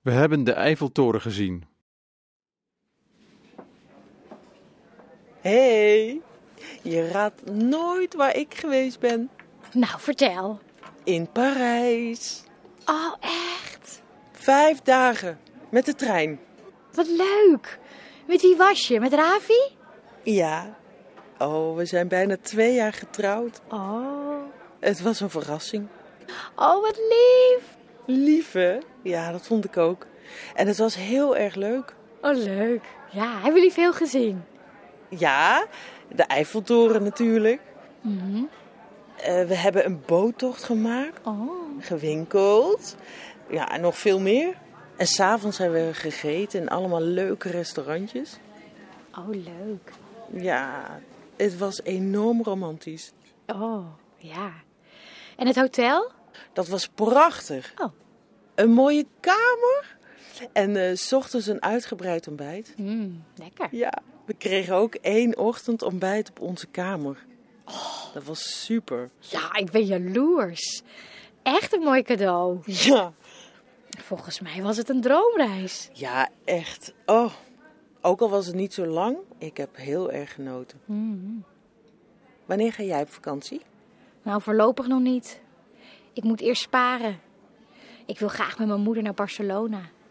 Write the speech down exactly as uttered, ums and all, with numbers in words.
We hebben de Eiffeltoren gezien. Hé, hey, je raadt nooit waar ik geweest ben. Nou, vertel. In Parijs. Oh, echt? Vijf dagen, met de trein. Wat leuk. Met wie was je? Met Ravi? Ja. Oh, we zijn bijna twee jaar getrouwd. Oh. Het was een verrassing. Oh, wat lief. Lief, hè? Ja, dat vond ik ook. En het was heel erg leuk. Oh, leuk. Ja, hebben jullie veel gezien? Ja, de Eiffeltoren natuurlijk. Mm-hmm. Uh, we hebben een boottocht gemaakt. Oh. Gewinkeld. Ja, en nog veel meer. En 's avonds hebben we gegeten in allemaal leuke restaurantjes. Oh, leuk. Ja, het was enorm romantisch. Oh, ja. En het hotel? Dat was prachtig. Oh. Een mooie kamer. En uh, 's ochtends een uitgebreid ontbijt. Mm, lekker. Ja, we kregen ook één ochtend ontbijt op onze kamer. Oh. Dat was super. Ja, ik ben jaloers. Echt een mooi cadeau. Ja. Volgens mij was het een droomreis. Ja, echt. Oh, ook al was het niet zo lang, ik heb heel erg genoten. Mm. Wanneer ga jij op vakantie? Nou, voorlopig nog niet. Ik moet eerst sparen. Ik wil graag met mijn moeder naar Barcelona.